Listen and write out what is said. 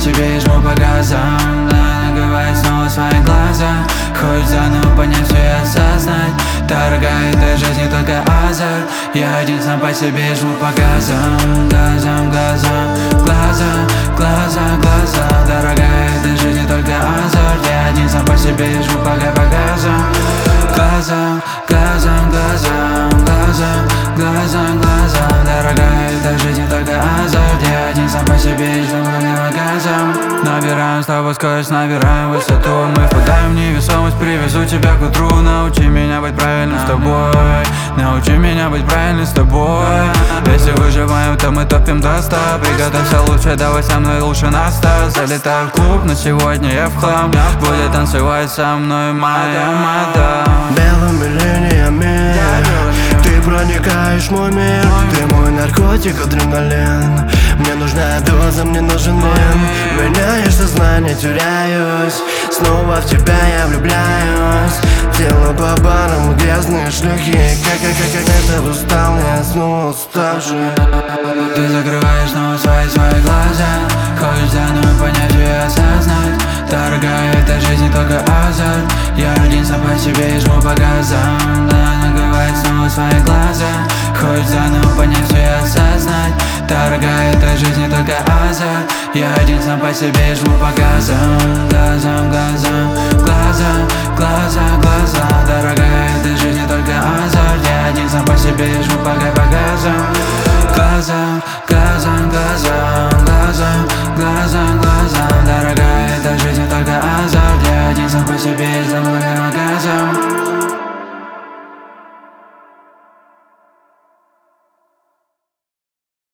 себе и жму по газам. Да, накрывает снова свои глаза. Хочешь заново понять все и осознать. Дорогая, эта жизнь не только азарт. Я один сам по себе и жму по газам. Газам, газам, глаза, глаза, глаза. Дорогая, эта жизнь не только азарт. Я один сам по себе и жму по газам. Глазам, глазам, глазам, глазам, глазам, глазам. Дорогая, эта жизнь не только азарт. Я один сам по себе и жму по газам. Набираем с тобой скорость, набираем высоту. Мы впадаем в невесомость, привезу тебя к утру. Научи меня быть правильным с тобой. Научи меня быть правильным с тобой. Если выживаем, то мы топим до 100. Приготовься лучше, давай со мной лучше на 100. Залетаю в клуб, но сегодня я в хлам. Будет танцевать со мной моя мадам. Белыми линиями ты проникаешь в мой мир. Ты мой наркотик, адреналин. Мне нужна доза, мне нужен мин. Меняешь сознание, теряюсь. Снова в тебя я влюбляюсь. Тело по барам, грязные шлюхи. Как это устал, я снова уставший. Ты закрываешь снова свои глаза. Хочешь заново понять и осознать. Дорогая, эта жизнь не только азарт. Я один сам по себе и жму по газам. Да, накрывает снова свои глаза. Хочешь заново понять все и осознать. Дорогая, эта жизнь не только азарт. Я один сам по себе и жму по газам. Газам, газам, глаза, глаза, глаза.